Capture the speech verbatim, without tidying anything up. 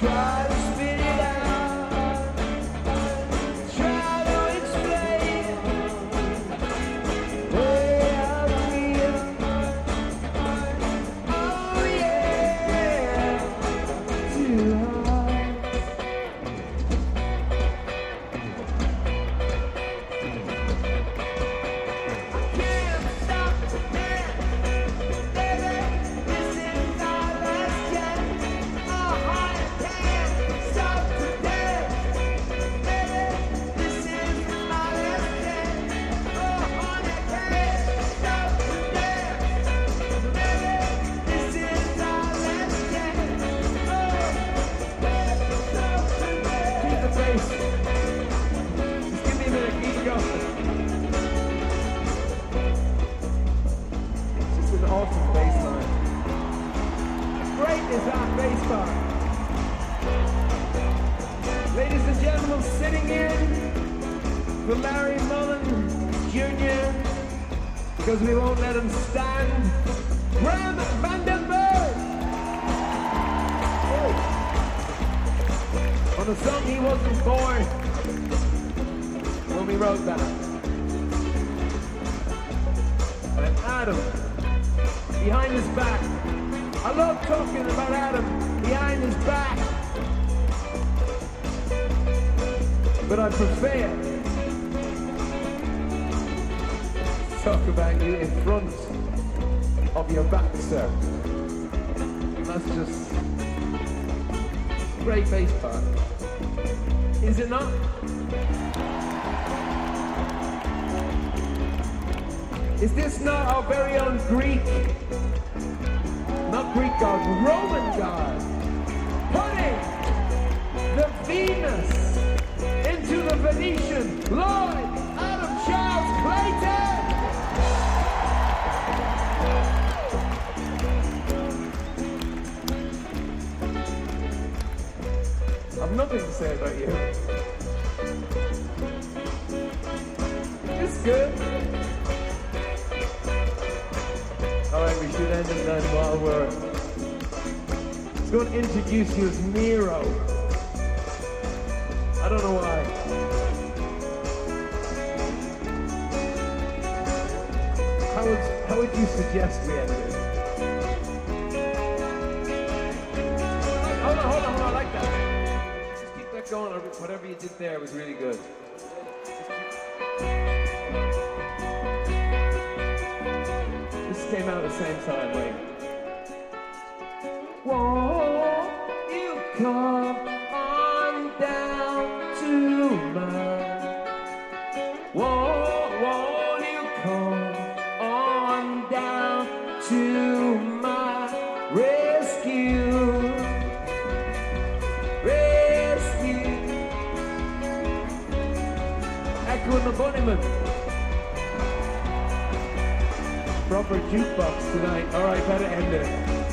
try to spit it out, try to explain the way I feel. Oh yeah, too hard. Can't stop now, baby. This is our last chance. Our heart can't stop today, baby. This is my last chance. Our heart can't stop today, baby. This is our last chance. Oh, keep the bass. Just give me a minute. Keep going. It's just an awesome bass line. Great is our bass part. Ladies and gentlemen, sitting in for Larry Mullen Junior, because we won't let him stand, Bram Vandenberg! Oh. On a song he wasn't born when we wrote that. And Adam, behind his back. I love talking about Adam behind his back, but I prefer to talk about you in front of your back, sir. And that's just great bass part. Is it not? Is this not our very own Greek? Not Greek god, Roman god, putting the Venus into the Venetian, Lord Adam Charles Clayton! I've nothing to say about you. It's good. Alright, we should end it then while we're... It's going to introduce you as Nero. I don't know why. How would, how would you suggest we end it? Hold on, hold on, hold on, I like that. Just keep that going, whatever you did there was really good. Came out at the same time, wait. Won't you come on down to my, won't, won't you come on down to my rescue, rescue. Echo and the Bunnyman. Proper jukebox tonight. All right, better end it.